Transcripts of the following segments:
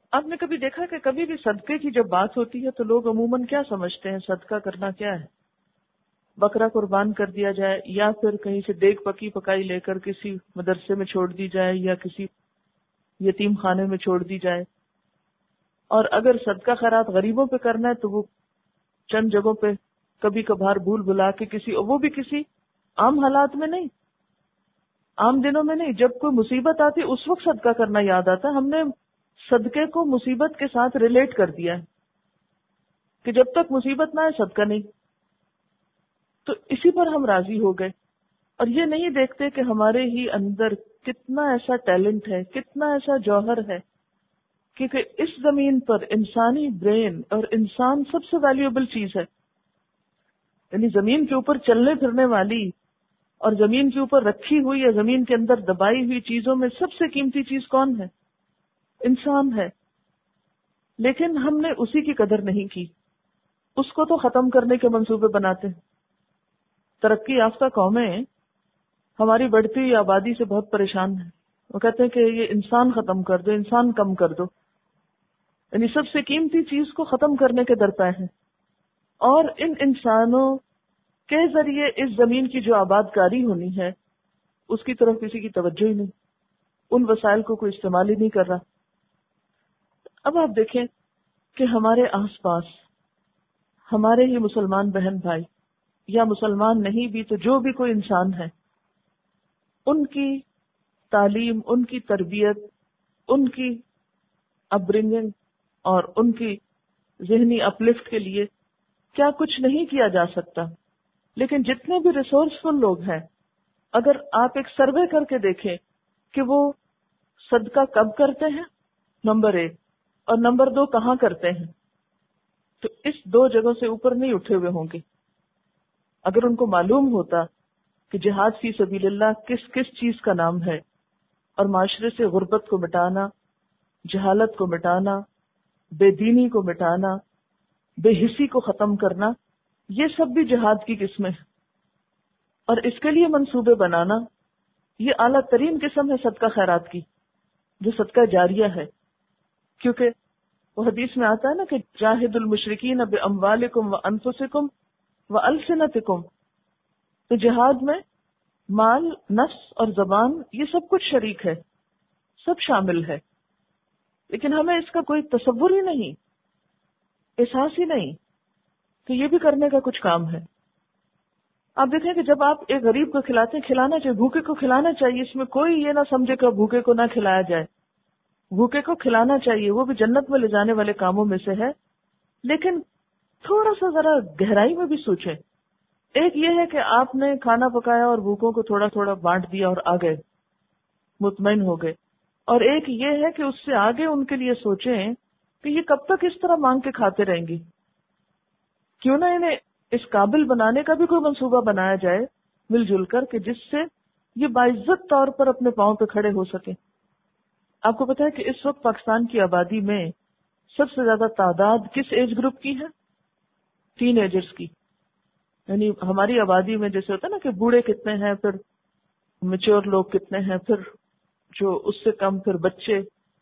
آپ نے کبھی دیکھا کہ کبھی بھی صدقے کی جب بات ہوتی ہے تو لوگ عموماً کیا سمجھتے ہیں؟ صدقہ کرنا کیا ہے؟ بکرا قربان کر دیا جائے، یا پھر کہیں سے دیگ پکی پکائی لے کر کسی مدرسے میں چھوڑ دی جائے یا کسی یتیم خانے میں چھوڑ دی جائے. اور اگر صدقہ خیرات غریبوں پہ کرنا ہے تو وہ چند جگہوں پہ کبھی کبھار بھول بلا کے وہ بھی کسی عام حالات میں نہیں، عام دنوں میں نہیں، جب کوئی مصیبت آتی اس وقت صدقہ کرنا یاد آتا ہے. ہم نے صدقے کو مصیبت کے ساتھ ریلیٹ کر دیا ہے کہ جب تک مصیبت نہ آئے صدقہ نہیں. تو اسی پر ہم راضی ہو گئے اور یہ نہیں دیکھتے کہ ہمارے ہی اندر کتنا ایسا ٹیلنٹ ہے، کتنا ایسا جوہر ہے. کیونکہ اس زمین پر انسانی برین اور انسان سب سے ویلیوبل چیز ہے. یعنی زمین کے اوپر چلنے پھرنے والی اور زمین کے اوپر رکھی ہوئی یا زمین کے اندر دبائی ہوئی چیزوں میں سب سے قیمتی چیز کون ہے؟ انسان ہے. لیکن ہم نے اسی کی قدر نہیں کی، اس کو تو ختم کرنے کے منصوبے بناتے ہیں. ترقی یافتہ قومیں ہماری بڑھتی ہوئی آبادی سے بہت پریشان ہیں. وہ کہتے ہیں کہ یہ انسان ختم کر دو، انسان کم کر دو. یعنی سب سے قیمتی چیز کو ختم کرنے کے درپے ہیں. اور ان انسانوں کے ذریعے اس زمین کی جو آباد کاری ہونی ہے اس کی طرف کسی کی توجہ ہی نہیں، ان وسائل کو کوئی استعمال ہی نہیں کر رہا. اب آپ دیکھیں کہ ہمارے آس پاس ہمارے ہی مسلمان بہن بھائی یا مسلمان نہیں بھی تو جو بھی کوئی انسان ہے، ان کی تعلیم، ان کی تربیت، ان کی اپبرنگنگ اور ان کی ذہنی اپلفٹ کے لیے کیا کچھ نہیں کیا جا سکتا. لیکن جتنے بھی ریسورسفل لوگ ہیں، اگر آپ ایک سروے کر کے دیکھیں کہ وہ صدقہ کب کرتے ہیں، نمبر 1، اور نمبر 2 کہاں کرتے ہیں، تو اس 2 جگہوں سے اوپر نہیں اٹھے ہوئے ہوں گے. اگر ان کو معلوم ہوتا کہ جہاد فی سبیل اللہ کس کس چیز کا نام ہے، اور معاشرے سے غربت کو مٹانا، جہالت کو مٹانا، بے دینی کو مٹانا، بے حسی کو ختم کرنا، یہ سب بھی جہاد کی قسمیں ہیں. اور اس کے لیے منصوبے بنانا، یہ اعلیٰ ترین قسم ہے صدقہ خیرات کی، جو صدقہ جاریہ ہے. کیونکہ وہ حدیث میں آتا ہے نا کہ جاہد المشرکین باموالکم وانفسکم والسنتکم، تو جہاد میں مال، نفس اور زبان یہ سب کچھ شریک ہے، سب شامل ہے. لیکن ہمیں اس کا کوئی تصور ہی نہیں، احساس ہی نہیں کہ یہ بھی کرنے کا کچھ کام ہے. آپ دیکھیں کہ جب آپ ایک غریب کو کھلاتے ہیں، کھلانا چاہیے، بھوکے کو کھلانا چاہیے، اس میں کوئی یہ نہ سمجھے کہ بھوکے کو نہ کھلایا جائے. بھوکے کو کھلانا چاہیے، وہ بھی جنت میں لے جانے والے کاموں میں سے ہے. لیکن تھوڑا سا ذرا گہرائی میں بھی سوچیں. ایک یہ ہے کہ آپ نے کھانا پکایا اور بھوکوں کو تھوڑا تھوڑا بانٹ دیا اور آ گئے، مطمئن ہو گئے. اور ایک یہ ہے کہ اس سے آگے ان کے لیے سوچیں کہ یہ کب تک اس طرح مانگ کے کھاتے رہیں گی، کیوں نہ انہیں اس قابل بنانے کا بھی کوئی منصوبہ بنایا جائے مل جل کر، کہ جس سے یہ باعزت طور پر اپنے پاؤں پہ کھڑے ہو سکیں. آپ کو پتا ہے کہ اس وقت پاکستان کی آبادی میں سب سے زیادہ تعداد کس ایج گروپ کی ہے؟ ٹین ایجرز کی. یعنی ہماری آبادی میں جیسے ہوتا ہے نا کہ بوڑھے کتنے ہیں، پھر میچور لوگ کتنے ہیں، پھر جو اس سے کم، پھر بچے.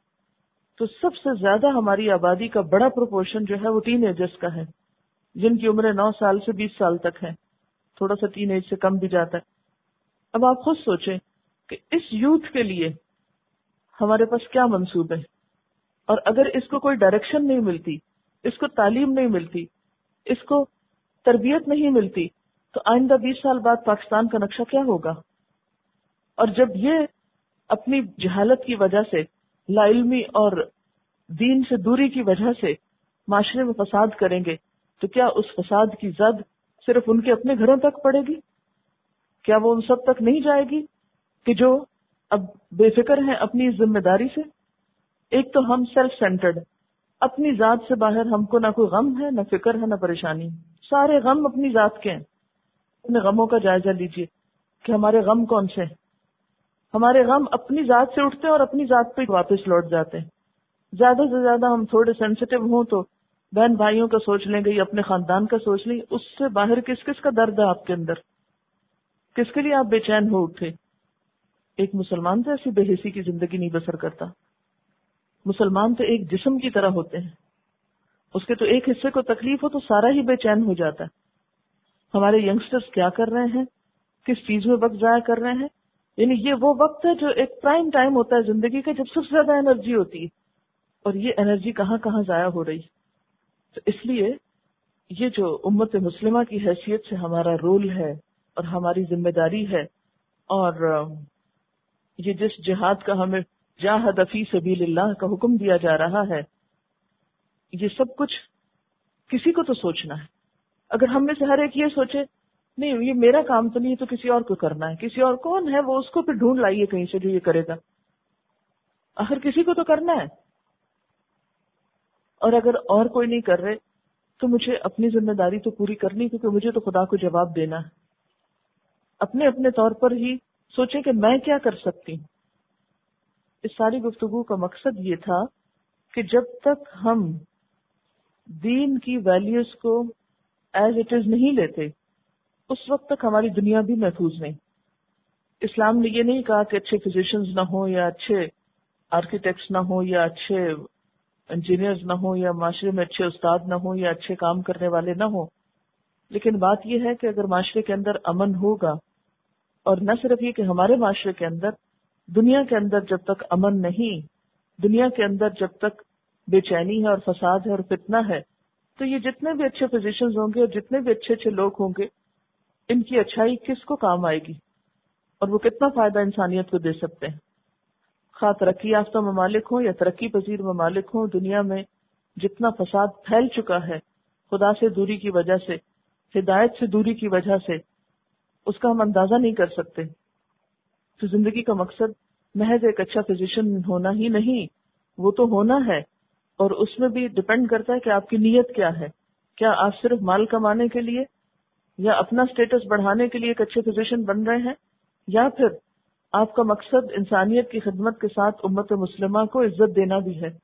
تو سب سے زیادہ ہماری آبادی کا بڑا پروپورشن جو ہے وہ ٹین ایجرز کا ہے، جن کی عمریں 9 سال سے 20 سال تک ہے، تھوڑا سا ٹین ایج سے کم بھی جاتا ہے. اب آپ خود سوچیں کہ اس یوتھ کے لیے ہمارے پاس کیا منصوبے ہیں، اور اگر اس کو کوئی ڈائریکشن نہیں ملتی، اس کو تعلیم نہیں ملتی، اس کو تربیت نہیں ملتی، تو آئندہ 20 سال بعد پاکستان کا نقشہ کیا ہوگا؟ اور جب یہ اپنی جہالت کی وجہ سے، لا علمی اور دین سے دوری کی وجہ سے معاشرے میں فساد کریں گے، تو کیا اس فساد کی زد صرف ان کے اپنے گھروں تک پڑے گی؟ کیا وہ ان سب تک نہیں جائے گی کہ جو اب بے فکر ہیں اپنی ذمہ داری سے؟ ایک تو ہم سیلف سینٹرڈ، اپنی ذات سے باہر ہم کو نہ کوئی غم ہے، نہ فکر ہے، نہ پریشانی. سارے غم اپنی ذات کے ہیں. اپنے غموں کا جائزہ لیجئے کہ ہمارے غم کون سے ہیں. ہمارے غم اپنی ذات سے اٹھتے ہیں اور اپنی ذات پہ واپس لوٹ جاتے ہیں. زیادہ سے زیادہ ہم تھوڑے سینسٹیو ہوں تو بہن بھائیوں کا سوچ لیں گے یا اپنے خاندان کا سوچ لیں. اس سے باہر کس کس کا درد ہے آپ کے اندر؟ کس کے لیے آپ بے چین ہو اٹھے؟ ایک مسلمان تو ایسی بے حسی کی زندگی نہیں بسر کرتا. مسلمان تو ایک جسم کی طرح ہوتے ہیں، اس کے تو ایک حصے کو تکلیف ہو تو سارا ہی بے چین ہو جاتا ہے. ہمارے ینگسٹرز کیا کر رہے ہیں، کس چیز میں وقت ضائع کر رہے ہیں؟ یعنی یہ وہ وقت ہے جو ایک پرائم ٹائم ہوتا ہے زندگی کا، جب سب سے زیادہ انرجی ہوتی ہے، اور یہ انرجی کہاں کہاں ضائع ہو رہی. تو اس لیے یہ جو امت مسلمہ کی حیثیت سے ہمارا رول ہے اور ہماری ذمہ داری ہے، اور یہ جس جہاد کا ہمیں جاہد فی سبیل اللہ کا حکم دیا جا رہا ہے، یہ سب کچھ کسی کو تو سوچنا ہے. اگر ہم میں سے ہر ایک یہ سوچے نہیں یہ میرا کام تو نہیں ہے تو کسی اور کو کرنا ہے، کسی اور کون ہے وہ، اس کو پھر ڈھونڈ لائیے کہیں سے جو یہ کرے گا. آخر کسی کو تو کرنا ہے، اور اگر اور کوئی نہیں کر رہے تو مجھے اپنی ذمہ داری تو پوری کرنی، کیونکہ مجھے تو خدا کو جواب دینا ہے. اپنے اپنے طور پر ہی سوچیں کہ میں کیا کر سکتی ہوں. اس ساری گفتگو کا مقصد یہ تھا کہ جب تک ہم دین کی ویلیوز کو ایز اٹ از نہیں لیتے اس وقت تک ہماری دنیا بھی محفوظ نہیں. اسلام نے یہ نہیں کہا کہ اچھے فزیشنز نہ ہوں یا اچھے آرکیٹیکٹس نہ ہوں یا اچھے انجینئرز نہ ہوں یا معاشرے میں اچھے استاد نہ ہوں یا اچھے کام کرنے والے نہ ہوں. لیکن بات یہ ہے کہ اگر معاشرے کے اندر امن ہوگا، اور نہ صرف یہ کہ ہمارے معاشرے کے اندر، دنیا کے اندر جب تک امن نہیں، دنیا کے اندر جب تک بے چینی ہے اور فساد ہے اور فتنہ ہے، تو یہ جتنے بھی اچھے فزیشنز ہوں گے اور جتنے بھی اچھے اچھے لوگ ہوں گے، ان کی اچھائی کس کو کام آئے گی اور وہ کتنا فائدہ انسانیت کو دے سکتے ہیں. خواہ ترقی یافتہ ممالک ہوں یا ترقی پذیر ممالک ہوں، دنیا میں جتنا فساد پھیل چکا ہے خدا سے دوری کی وجہ سے، ہدایت سے دوری کی وجہ سے، اس کا ہم اندازہ نہیں کر سکتے. تو زندگی کا مقصد محض ایک اچھا فزیشن ہونا ہی نہیں، وہ تو ہونا ہے، اور اس میں بھی ڈپینڈ کرتا ہے کہ آپ کی نیت کیا ہے. کیا آپ صرف مال کمانے کے لیے یا اپنا سٹیٹس بڑھانے کے لیے ایک اچھے فزیشن بن رہے ہیں، یا پھر آپ کا مقصد انسانیت کی خدمت کے ساتھ امت مسلمہ کو عزت دینا بھی ہے.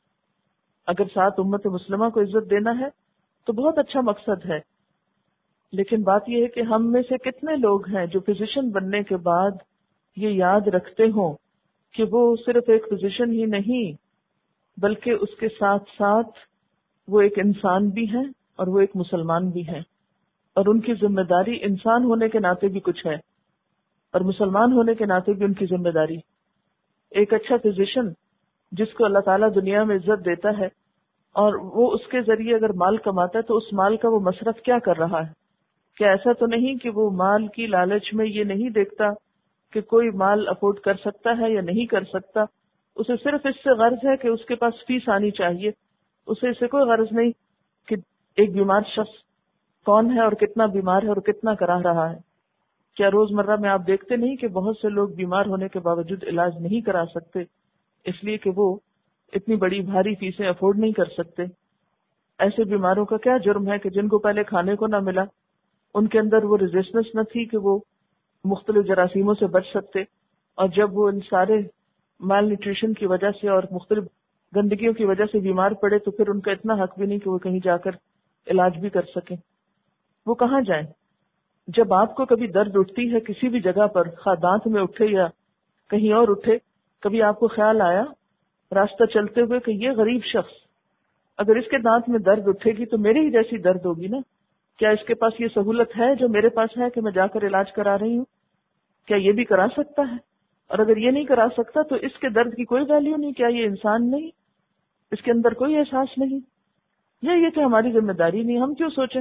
اگر ساتھ امت مسلمہ کو عزت دینا ہے تو بہت اچھا مقصد ہے. لیکن بات یہ ہے کہ ہم میں سے کتنے لوگ ہیں جو فزیشن بننے کے بعد یہ یاد رکھتے ہوں کہ وہ صرف ایک فزیشن ہی نہیں بلکہ اس کے ساتھ ساتھ وہ ایک انسان بھی ہیں اور وہ ایک مسلمان بھی ہیں، اور ان کی ذمہ داری انسان ہونے کے ناطے بھی کچھ ہے اور مسلمان ہونے کے ناطے بھی ان کی ذمہ داری. ایک اچھا فزیشن جس کو اللہ تعالیٰ دنیا میں عزت دیتا ہے اور وہ اس کے ذریعے اگر مال کماتا ہے تو اس مال کا وہ مصرف کیا کر رہا ہے؟ کیا ایسا تو نہیں کہ وہ مال کی لالچ میں یہ نہیں دیکھتا کہ کوئی مال افورڈ کر سکتا ہے یا نہیں کر سکتا، اسے صرف اس سے غرض ہے کہ اس کے پاس فیس آنی چاہیے، اسے اس سے کوئی غرض نہیں کہ ایک بیمار شخص کون ہے اور کتنا بیمار ہے اور کتنا کرا رہا ہے. کیا روزمرہ میں آپ دیکھتے نہیں کہ بہت سے لوگ بیمار ہونے کے باوجود علاج نہیں کرا سکتے اس لیے کہ وہ اتنی بڑی بھاری فیسیں افورڈ نہیں کر سکتے؟ ایسے بیماروں کا کیا جرم ہے کہ جن کو پہلے کھانے کو نہ ملا، ان کے اندر وہ ریزسٹنس نہ تھی کہ وہ مختلف جراثیموں سے بچ سکتے، اور جب وہ ان سارے مال نیوٹریشن کی وجہ سے اور مختلف گندگیوں کی وجہ سے بیمار پڑے تو پھر ان کا اتنا حق بھی نہیں کہ وہ کہیں جا کر علاج بھی کر سکیں. وہ کہاں جائیں؟ جب آپ کو کبھی درد اٹھتی ہے کسی بھی جگہ پر، خواہ دانت میں اٹھے یا کہیں اور اٹھے، کبھی آپ کو خیال آیا راستہ چلتے ہوئے کہ یہ غریب شخص اگر اس کے دانت میں درد اٹھے گی تو میرے ہی جیسی درد ہوگی نا؟ کیا اس کے پاس یہ سہولت ہے جو میرے پاس ہے کہ میں جا کر علاج کرا رہی ہوں؟ کیا یہ بھی کرا سکتا ہے؟ اور اگر یہ نہیں کرا سکتا تو اس کے درد کی کوئی ویلیو نہیں؟ کیا یہ انسان نہیں؟ اس کے اندر کوئی احساس نہیں؟ یا یہ کہ ہماری ذمہ داری نہیں؟ ہم کیوں سوچیں؟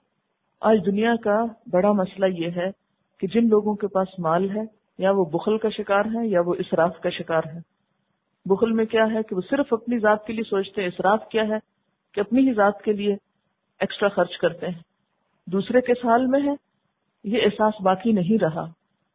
آج دنیا کا بڑا مسئلہ یہ ہے کہ جن لوگوں کے پاس مال ہے یا وہ بخل کا شکار ہے یا وہ اسراف کا شکار ہے. بخل میں کیا ہے کہ وہ صرف اپنی ذات کے لیے سوچتے ہیں، اسراف کیا ہے کہ اپنی ہی ذات کے لیے ایکسٹرا خرچ کرتے ہیں. دوسرے کے سال میں ہے، یہ احساس باقی نہیں رہا.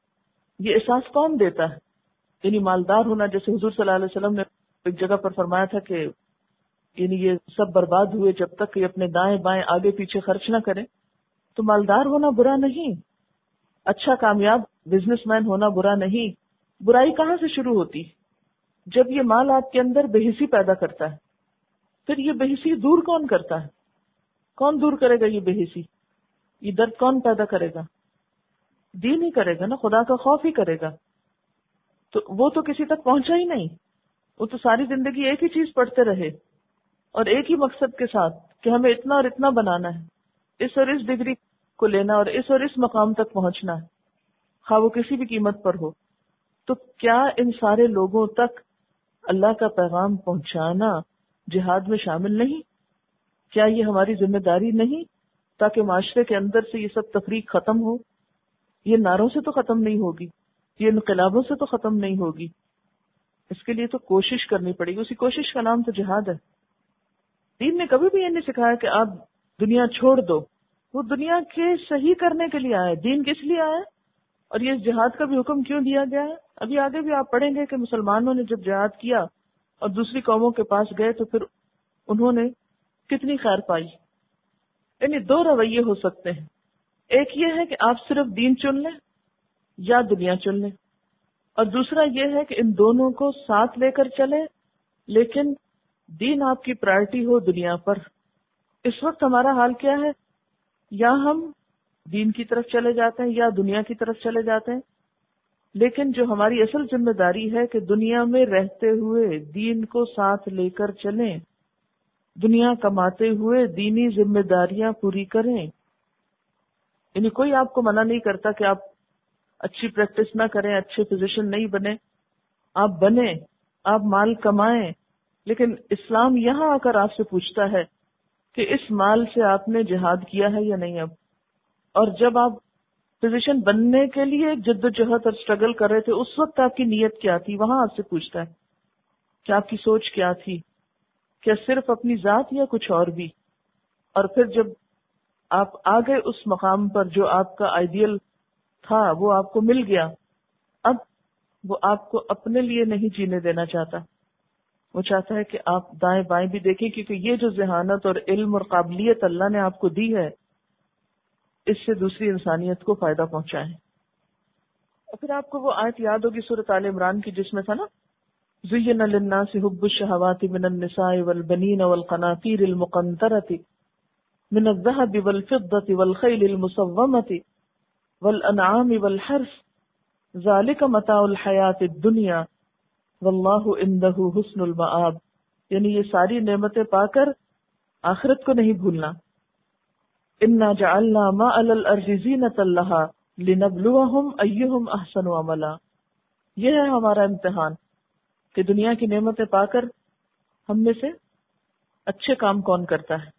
یہ احساس کون دیتا ہے؟ یعنی مالدار ہونا، جیسے حضور صلی اللہ علیہ وسلم نے ایک جگہ پر فرمایا تھا کہ یعنی یہ سب برباد ہوئے جب تک کہ اپنے دائیں بائیں آگے پیچھے خرچ نہ کریں. تو مالدار ہونا برا نہیں، اچھا کامیاب بزنس مین ہونا برا نہیں. برائی کہاں سے شروع ہوتی؟ جب یہ مال آپ کے اندر بے حسی پیدا کرتا ہے. پھر یہ بے حسی دور کون کرتا ہے؟ کون دور کرے گا یہ بے حسی؟ یہ درد کون پیدا کرے گا؟ دین ہی کرے گا نا، خدا کا خوف ہی کرے گا. تو وہ تو کسی تک پہنچا ہی نہیں. وہ تو ساری زندگی ایک ہی چیز پڑھتے رہے اور ایک ہی مقصد کے ساتھ کہ ہمیں اتنا اور اتنا بنانا ہے، اس اور اس ڈگری کو لینا اور اس مقام تک پہنچنا ہے، خواہ وہ کسی بھی قیمت پر ہو. تو کیا ان سارے لوگوں تک اللہ کا پیغام پہنچانا جہاد میں شامل نہیں؟ کیا یہ ہماری ذمہ داری نہیں تاکہ معاشرے کے اندر سے یہ سب تفریق ختم ہو؟ یہ نعروں سے تو ختم نہیں ہوگی، یہ انقلابوں سے تو ختم نہیں ہوگی. اس کے لیے تو کوشش کرنی پڑے گی، اسی کوشش کا نام تو جہاد ہے. دین نے کبھی بھی یہ نہیں سکھایا کہ آپ دنیا چھوڑ دو، وہ دنیا کے صحیح کرنے کے لیے آئے. دین کس لیے آیا اور یہ جہاد کا بھی حکم کیوں دیا گیا ہے؟ ابھی آگے بھی آپ پڑھیں گے کہ مسلمانوں نے جب جہاد کیا اور دوسری قوموں کے پاس گئے تو پھر انہوں نے کتنی خیر پائی. یعنی دو رویے ہو سکتے ہیں، ایک یہ ہے کہ آپ صرف دین چن لیں یا دنیا چن لیں، اور دوسرا یہ ہے کہ ان دونوں کو ساتھ لے کر چلیں لیکن دین آپ کی پرائرٹی ہو دنیا پر. اس وقت ہمارا حال کیا ہے؟ یا ہم دین کی طرف چلے جاتے ہیں یا دنیا کی طرف چلے جاتے ہیں. لیکن جو ہماری اصل ذمہ داری ہے کہ دنیا میں رہتے ہوئے دین کو ساتھ لے کر چلیں، دنیا کماتے ہوئے دینی ذمہ داریاں پوری کریں. یعنی کوئی آپ کو منع نہیں کرتا کہ آپ اچھی پریکٹس نہ کریں، اچھے فزیشین نہیں بنے، آپ بنیں، آپ مال کمائیں. لیکن اسلام یہاں آ کر آپ سے پوچھتا ہے کہ اس مال سے آپ نے جہاد کیا ہے یا نہیں اب. اور جب آپ فزیشین بننے کے لیے جد و جہد اور اسٹرگل کر رہے تھے اس وقت آپ کی نیت کیا تھی؟ وہاں آپ سے پوچھتا ہے کہ آپ کی سوچ کیا تھی، کیا صرف اپنی ذات یا کچھ اور بھی. اور پھر جب آپ آگے اس مقام پر جو آپ کا آئیڈیل تھا وہ آپ کو مل گیا، اب وہ آپ کو اپنے لیے نہیں جینے دینا چاہتا. وہ چاہتا ہے کہ آپ دائیں بائیں بھی دیکھیں، کیونکہ یہ جو ذہانت اور علم اور قابلیت اللہ نے آپ کو دی ہے اس سے دوسری انسانیت کو فائدہ پہنچائیں. اور پھر آپ کو وہ آیت یاد ہوگی سورۃ آل عمران کی جس میں تھا نا زُيِّنَ لِلنَّاسِ حُبُّ الشَّهَوَاتِ مِنَ النِّسَاءِ وَالْبَنِينَ وَالْقَنَاطِيرِ الْمُقَنطَرَةِ مِنَ الذَّهَبِ وَالْفِضَّةِ وَالْخَيْلِ الْمُسَوَّمَةِ وَالْأَنْعَامِ وَالْحَرْثِ ذَلِكَ مَتَاعُ الْحَيَاةِ الدُّنْيَا وَاللَّهُ عِندَهُ حُسْنُ الْمَآبِ. یعنی یہ ساری نعمتیں پا کر آخرت کو نہیں بھولنا. اِنَّا جَعَلْنَا مَا عَلَى الْأَرْضِ زِينَةً لَهَا لِنَبْلُوَهُمْ أَيُّهُمْ أَحْسَنُ عَمَلًا. یہ ہے ہمارا امتحان کہ دنیا کی نعمتیں پا کر ہم میں سے اچھے کام کون کرتا ہے.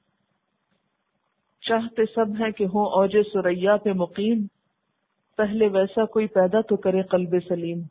چاہتے سب ہیں کہ ہوں اوج ثریا پہ مقیم، پہلے ویسا کوئی پیدا تو کرے قلب سلیم.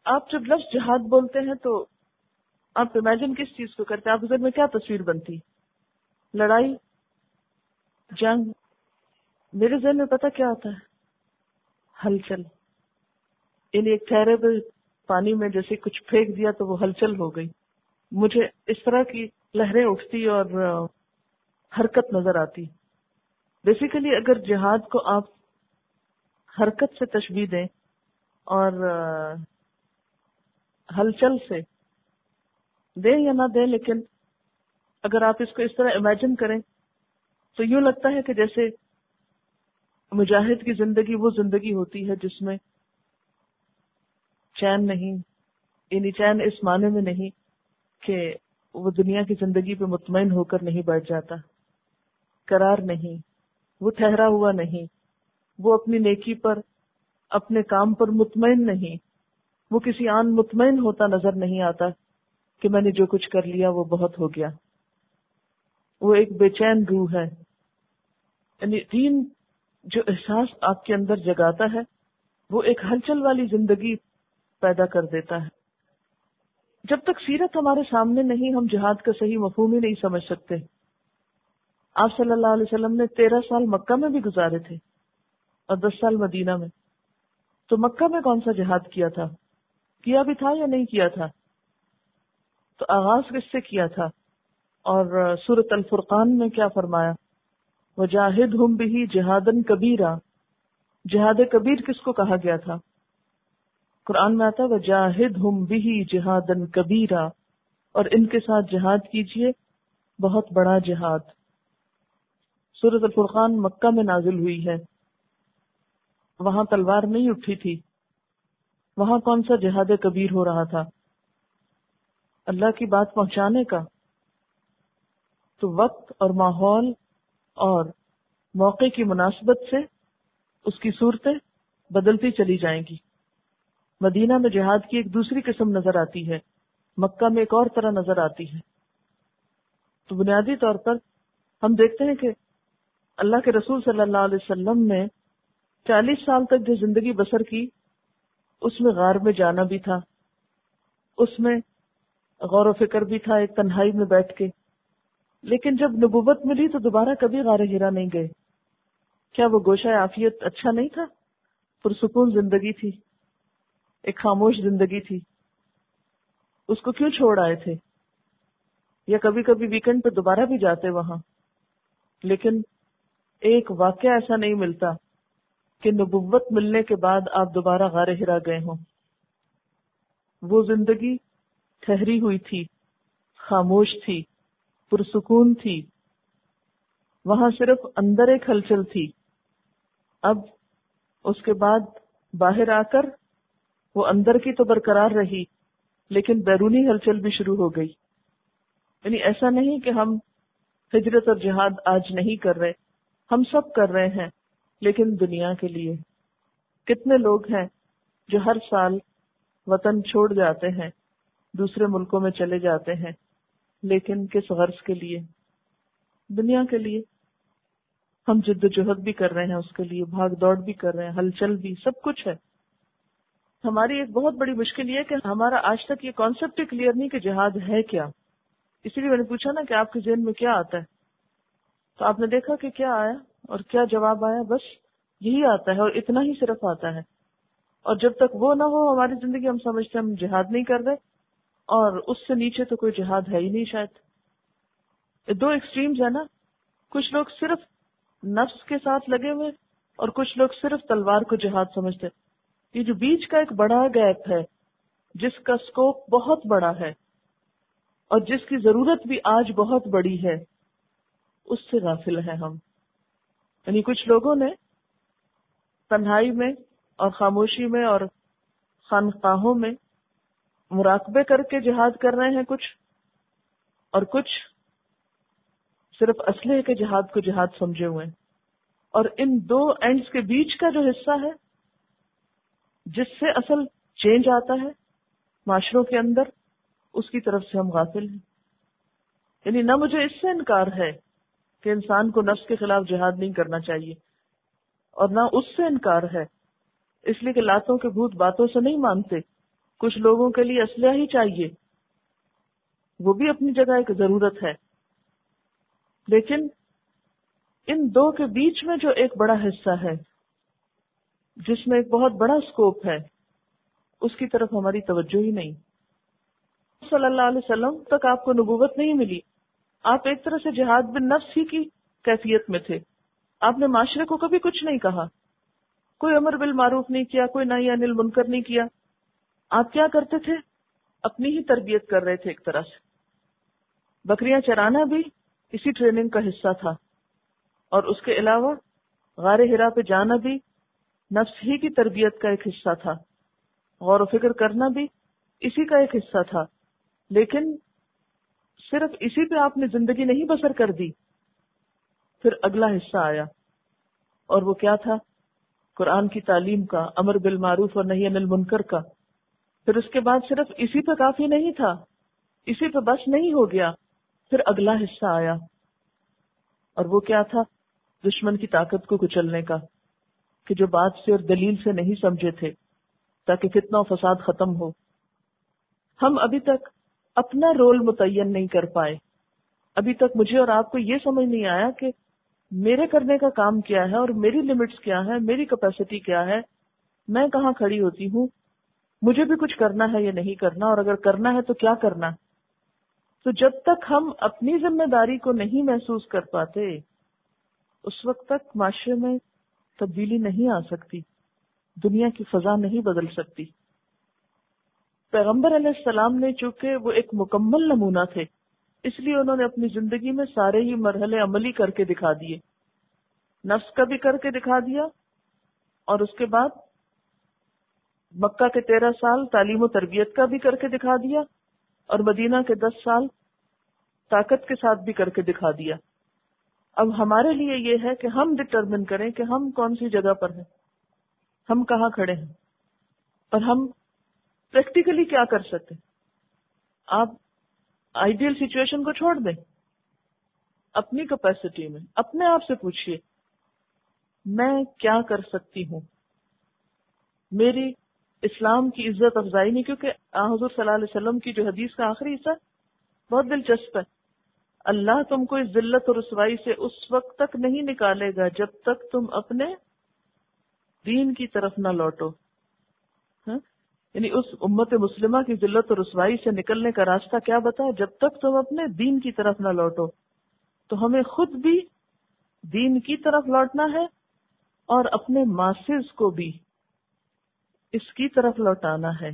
آپ جب لفظ جہاد بولتے ہیں تو آپ امیجن کس چیز کو کرتے ہیں؟ آپ کے ذہن میں کیا تصویر بنتی؟ لڑائی، جنگ؟ میرے ذہن میں پتہ کیا آتا ہے؟ ہلچل. یعنی ایک ٹھہرے ہوئے پانی میں جیسے کچھ پھینک دیا تو وہ ہلچل ہو گئی. مجھے اس طرح کی لہریں اٹھتی اور حرکت نظر آتی. بیسیکلی اگر جہاد کو آپ حرکت سے تشبیہ دیں اور ہلچل سے دیں یا نہ دیں، لیکن اگر آپ اس کو اس طرح امیجن کریں تو یوں لگتا ہے کہ جیسے مجاہد کی زندگی وہ زندگی ہوتی ہے جس میں چین نہیں، یعنی چین اس معنی میں نہیں کہ وہ دنیا کی زندگی پہ مطمئن ہو کر نہیں بیٹھ جاتا، قرار نہیں، وہ ٹھہرا ہوا نہیں، وہ اپنی نیکی پر، اپنے کام پر مطمئن نہیں، وہ کسی آن مطمئن ہوتا نظر نہیں آتا کہ میں نے جو کچھ کر لیا وہ بہت ہو گیا. وہ ایک بے چین روح ہے. یعنی دین جو احساس آپ کے اندر جگاتا ہے وہ ایک ہلچل والی زندگی پیدا کر دیتا ہے. جب تک سیرت ہمارے سامنے نہیں ہم جہاد کا صحیح مفہوم ہی نہیں سمجھ سکتے. آپ صلی اللہ علیہ وسلم نے 13 سال مکہ میں بھی گزارے تھے اور 10 سال مدینہ میں. تو مکہ میں کون سا جہاد کیا تھا؟ کیا بھی تھا یا نہیں کیا تھا؟ تو آغاز کس سے کیا تھا؟ اور سورۃ الفرقان میں کیا فرمایا؟ وجاہدہم بہ جہادا کبیرا. جہاد کبیر کس کو کہا گیا تھا؟ قرآن میں آتا ہے وجاہدہم بہ جہادا کبیرا، اور ان کے ساتھ جہاد کیجئے بہت بڑا جہاد. سورۃ الفرقان مکہ میں نازل ہوئی ہے. وہاں تلوار نہیں اٹھی تھی. وہاں کون سا جہاد کبیر ہو رہا تھا؟ اللہ کی بات پہنچانے کا. تو وقت اور ماحول اور موقع کی مناسبت سے اس کی صورتیں بدلتی چلی جائیں گی. مدینہ میں جہاد کی ایک دوسری قسم نظر آتی ہے، مکہ میں ایک اور طرح نظر آتی ہے. تو بنیادی طور پر ہم دیکھتے ہیں کہ اللہ کے رسول صلی اللہ علیہ وسلم نے 40 سال تک جو زندگی بسر کی اس میں غار میں جانا بھی تھا، اس میں غور و فکر بھی تھا، ایک تنہائی میں بیٹھ کے. لیکن جب نبوت ملی تو دوبارہ کبھی غار ہرا نہیں گئے. کیا وہ گوشہ عافیت اچھا نہیں تھا؟ پرسکون زندگی تھی، ایک خاموش زندگی تھی. اس کو کیوں چھوڑ آئے تھے؟ یا کبھی کبھی ویکنڈ پہ دوبارہ بھی جاتے وہاں. لیکن ایک واقعہ ایسا نہیں ملتا کہ نبوت ملنے کے بعد آپ دوبارہ غار ہرا گئے ہوں. وہ زندگی ٹھہری ہوئی تھی، خاموش تھی، پرسکون تھی. وہاں صرف اندر ایک ہلچل تھی. اب اس کے بعد باہر آ کر وہ اندر کی تو برقرار رہی لیکن بیرونی ہلچل بھی شروع ہو گئی. یعنی ایسا نہیں کہ ہم ہجرت اور جہاد آج نہیں کر رہے، ہم سب کر رہے ہیں، لیکن دنیا کے لیے. کتنے لوگ ہیں جو ہر سال وطن چھوڑ جاتے ہیں، دوسرے ملکوں میں چلے جاتے ہیں، لیکن کس غرض کے لیے؟ دنیا کے لیے. ہم جد و جہد بھی کر رہے ہیں اس کے لیے، بھاگ دوڑ بھی کر رہے ہیں، ہلچل بھی، سب کچھ ہے. ہماری ایک بہت بڑی مشکل یہ ہے کہ ہمارا آج تک یہ کانسیپٹ ہی کلیئر نہیں کہ جہاد ہے کیا. اسی لیے میں نے پوچھا نا کہ آپ کے ذہن میں کیا آتا ہے، تو آپ نے دیکھا کہ کیا آیا اور کیا جواب آیا. بس یہی آتا ہے اور اتنا ہی صرف آتا ہے. اور جب تک وہ نہ ہو ہماری زندگی، ہم سمجھتے ہیں ہم جہاد نہیں کر رہے، اور اس سے نیچے تو کوئی جہاد ہے ہی نہیں شاید. دو ایکسٹریمز ہے نا. کچھ لوگ صرف نفس کے ساتھ لگے ہوئے اور کچھ لوگ صرف تلوار کو جہاد سمجھتے. یہ جو بیچ کا ایک بڑا گیپ ہے جس کا سکوپ بہت بڑا ہے اور جس کی ضرورت بھی آج بہت بڑی ہے، اس سے غافل ہیں ہم. یعنی کچھ لوگوں نے تنہائی میں اور خاموشی میں اور خانقاہوں میں مراقبے کر کے جہاد کر رہے ہیں کچھ، اور کچھ صرف اسلحے کے جہاد کو جہاد سمجھے ہوئے ہیں. اور ان دو اینڈز کے بیچ کا جو حصہ ہے جس سے اصل چینج آتا ہے معاشروں کے اندر، اس کی طرف سے ہم غافل ہیں. یعنی نہ مجھے اس سے انکار ہے کہ انسان کو نفس کے خلاف جہاد نہیں کرنا چاہیے، اور نہ اس سے انکار ہے، اس لیے کہ لاتوں کے بھوت باتوں سے نہیں مانتے. کچھ لوگوں کے لیے اسلحہ ہی چاہیے، وہ بھی اپنی جگہ ایک ضرورت ہے، لیکن ان دو کے بیچ میں جو ایک بڑا حصہ ہے جس میں ایک بہت بڑا اسکوپ ہے، اس کی طرف ہماری توجہ ہی نہیں۔ صلی اللہ علیہ وسلم تک آپ کو نبوت نہیں ملی، آپ ایک طرح سے جہاد بالنفس ہی کی کیفیت میں تھے، آپ نے معاشرے کو کبھی کچھ نہیں کہا، کوئی امر بالمعروف نہیں کیا، کوئی نہی عن المنکر نہیں کیا، آپ کیا کرتے تھے؟ اپنی ہی تربیت کر رہے تھے ایک طرح سے۔ بکریاں چرانا بھی اسی ٹریننگ کا حصہ تھا، اور اس کے علاوہ غار حرا پہ جانا بھی نفس ہی کی تربیت کا ایک حصہ تھا، غور و فکر کرنا بھی اسی کا ایک حصہ تھا۔ لیکن صرف اسی پہ آپ نے زندگی نہیں بسر کر دی، پھر اگلا حصہ آیا، اور وہ کیا تھا؟ قرآن کی تعلیم کا، امر بالمعروف اور نہی عن المنکر کا۔ پھر اس کے بعد صرف اسی پہ کافی نہیں تھا، اسی پہ بس نہیں ہو گیا، پھر اگلا حصہ آیا، اور وہ کیا تھا؟ دشمن کی طاقت کو کچلنے کا، کہ جو بات سے اور دلیل سے نہیں سمجھے تھے، تاکہ فتنہ و فساد ختم ہو۔ ہم ابھی تک اپنا رول متعین نہیں کر پائے، ابھی تک مجھے اور آپ کو یہ سمجھ نہیں آیا کہ میرے کرنے کا کام کیا ہے، اور میری لمٹس کیا ہے، میری کیپیسٹی کیا ہے، میں کہاں کھڑی ہوتی ہوں، مجھے بھی کچھ کرنا ہے یا نہیں کرنا، اور اگر کرنا ہے تو کیا کرنا ہے۔ تو جب تک ہم اپنی ذمہ داری کو نہیں محسوس کر پاتے، اس وقت تک معاشرے میں تبدیلی نہیں آ سکتی، دنیا کی فضا نہیں بدل سکتی۔ پیغمبر علیہ السلام نے چونکہ وہ ایک مکمل نمونہ تھے، اس لیے انہوں نے اپنی زندگی میں سارے ہی مرحلے عملی کر کے دکھا دیے، نفس کا بھی کر کے دکھا دیا، اور اس کے بعد مکہ کے 13 سال تعلیم و تربیت کا بھی کر کے دکھا دیا، اور مدینہ کے 10 سال طاقت کے ساتھ بھی کر کے دکھا دیا۔ اب ہمارے لیے یہ ہے کہ ہم ڈٹرمن کریں کہ ہم کون سی جگہ پر ہیں، ہم کہاں کھڑے ہیں، اور ہم پریکٹیکلی کیا کر سکتے۔ آپ آئیڈیل سچویشن کو چھوڑ دیں، اپنی کیپیسٹی میں اپنے آپ سے پوچھئے میں کیا کر سکتی ہوں۔ میری اسلام کی عزت افزائی نہیں، کیونکہ حضور صلی اللہ علیہ وسلم کی جو حدیث کا آخری حصہ بہت دلچسپ ہے، اللہ تم کو اس ذلت اور رسوائی سے اس وقت تک نہیں نکالے گا جب تک تم اپنے دین کی طرف نہ لوٹو۔ یعنی اس امت مسلمہ کی ذلت اور رسوائی سے نکلنے کا راستہ کیا بتا؟ جب تک تم اپنے دین کی طرف نہ لوٹو۔ تو ہمیں خود بھی دین کی طرف لوٹنا ہے، اور اپنے ماسز کو بھی اس کی طرف لوٹانا ہے،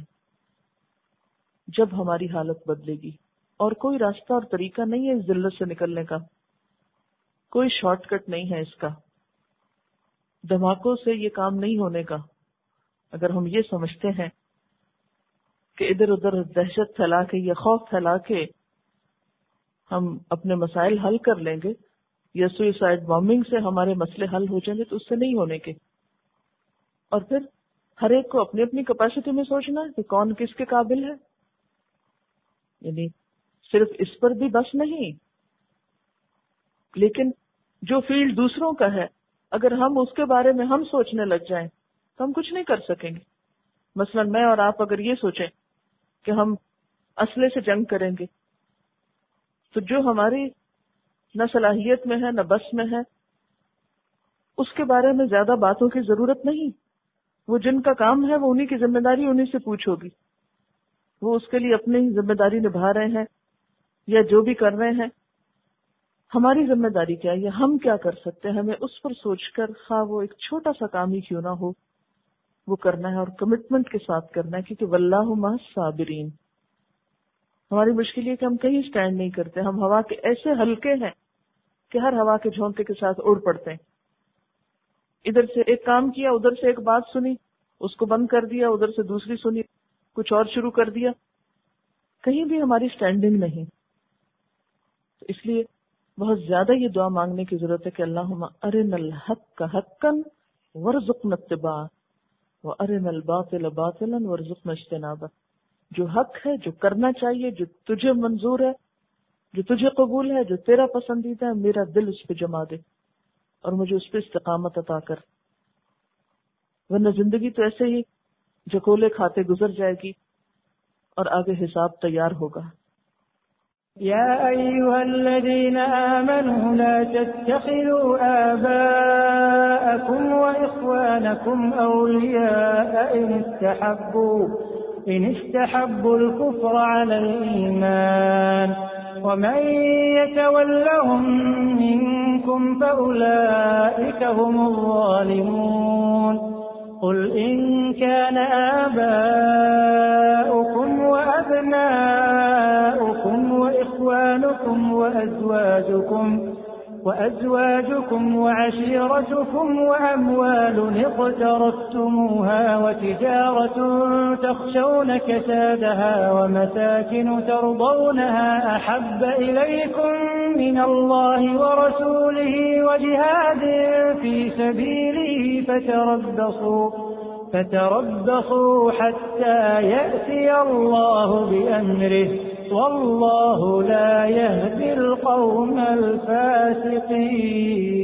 جب ہماری حالت بدلے گی۔ اور کوئی راستہ اور طریقہ نہیں ہے اس ذلت سے نکلنے کا، کوئی شارٹ کٹ نہیں ہے اس کا، دھماکوں سے یہ کام نہیں ہونے کا۔ اگر ہم یہ سمجھتے ہیں کہ ادھر ادھر دہشت پھیلا کے یا خوف پھیلا کے ہم اپنے مسائل حل کر لیں گے، یا سوئسائڈ بامبنگ سے ہمارے مسئلے حل ہو جائیں گے، تو اس سے نہیں ہونے کے۔ اور پھر ہر ایک کو اپنی اپنی کیپیسٹی میں سوچنا ہے کہ کون کس کے قابل ہے، یعنی صرف اس پر بھی بس نہیں، لیکن جو فیلڈ دوسروں کا ہے اگر ہم اس کے بارے میں ہم سوچنے لگ جائیں تو ہم کچھ نہیں کر سکیں گے۔ مثلا میں اور آپ اگر یہ سوچیں کہ ہم اسلحے سے جنگ کریں گے، تو جو ہماری نہ صلاحیت میں ہے نہ بس میں ہے، اس کے بارے میں زیادہ باتوں کی ضرورت نہیں۔ وہ جن کا کام ہے وہ انہی کی ذمہ داری انہی سے پوچھو گی، وہ اس کے لیے اپنی ہی ذمہ داری نبھا رہے ہیں یا جو بھی کر رہے ہیں۔ ہماری ذمہ داری کیا ہے، ہم کیا کر سکتے ہیں، ہمیں اس پر سوچ کر خواہ وہ ایک چھوٹا سا کام ہی کیوں نہ ہو وہ کرنا ہے، اور کمٹمنٹ کے ساتھ کرنا ہے، کیونکہ واللہ مع الصابرین۔ ہماری مشکل یہ کہ ہم کہیں سٹینڈ نہیں کرتے، ہم ہوا کے ایسے ہلکے ہیں کہ ہر ہوا کے جھونکے کے ساتھ اڑ پڑتے ہیں۔ ادھر سے ایک کام کیا، ادھر سے ایک بات سنی، اس کو بند کر دیا، ادھر سے دوسری سنی، کچھ اور شروع کر دیا، کہیں بھی ہماری سٹینڈنگ نہیں۔ تو اس لیے بہت زیادہ یہ دعا مانگنے کی ضرورت ہے کہ اللہم ارنا الحق حقا وارزقنا اتباعہ وارنا الباطل باطلا وارزقنا اجتنابہ۔ جو حق ہے، جو کرنا چاہیے، جو تجھے منظور ہے، جو تجھے قبول ہے، جو تیرا پسندیدہ ہے، میرا دل اس پہ جما دے اور مجھے اس پہ استقامت عطا کر، ورنہ زندگی تو ایسے ہی جکولے کھاتے گزر جائے گی، और आगे हिसाब तैयार होगा। या अय्युहल्लज़ीना आमनू ला तत्तखिज़ू आबाअकुम व इख्वानकुम औलियाअ इन इस्तहब्बुल कुफ्र अलल ईमान वमन यतवल्लहुम मिनकुम फउलाइका हुमुज़ ज़ालिमून क़ुल इन कान आबाउकुम व अब्नाउकुम व इख्वानुकुम وأزواجكم وعشيرتكم وأموال اقترفتموها وتجارة تخشون كسادها ومساكن ترضونها أحب إليكم من الله ورسوله وجهاد في سبيله فتربصوا حتى يأتي الله بأمره والله لا يهدي القوم الفاسقين.